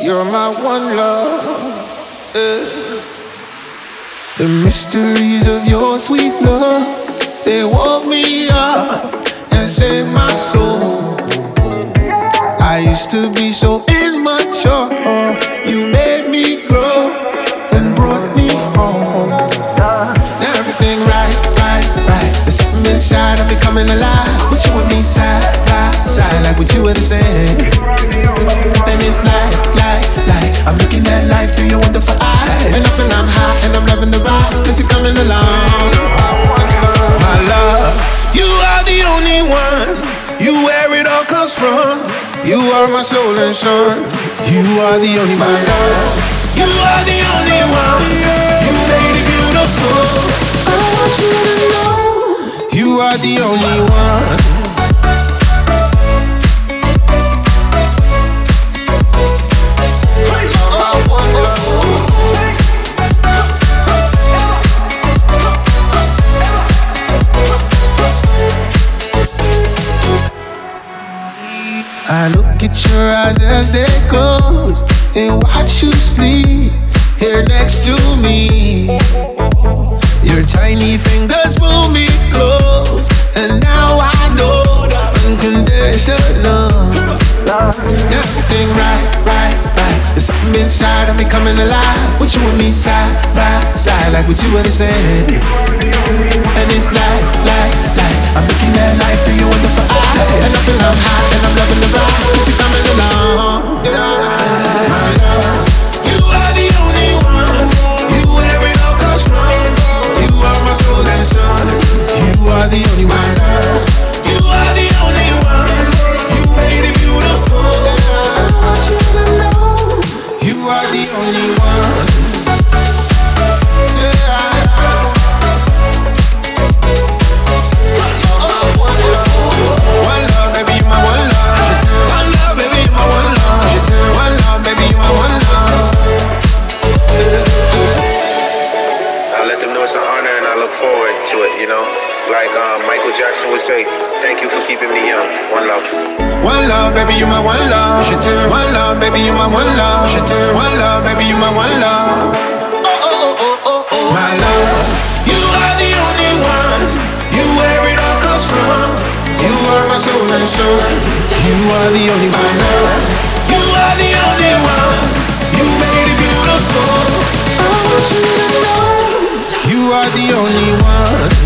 You're my one love. The mysteries of your sweet love, they woke me up and saved my soul. I used to be so immature. You made me grow and brought me home. Now everything right. There's something inside of me coming alive. With you and me side by side, like what you were saying. And it's like I'm looking at life through your wonderful eyes. And I feel I'm high and I'm loving the ride. Cause you're coming along. My love, you are the only one. You where it all comes from. You are my soul and sun. You are the only my love. You are the only one. You made it beautiful. I want you to know you are the only one. I look at your eyes as they close and watch you sleep here next to me. Your tiny fingers pull me close, and now I know the unconditional. Everything right. There's something inside of me coming alive. With you and me side by side, like what you were saying. And it's like I'm looking at life through your wonderful eyes. And I feel I'm high and I'm loving the ride. Cause you're coming along. My love, you are the only one. You where it all comes from. You are my soul and sun. You are the only one. You are the only one. You made it beautiful. I want you to know you are the only one. Michael Jackson would say, thank you for keeping me young. One love. One love, baby, you my one love. One love, baby, you my one love. One love, baby, you my one love. Oh. My love, you are the only one. You where it all comes from. You are my soul and soul. You are the only one. My love, you are the only one. You made it beautiful. I want you to know you are the only one.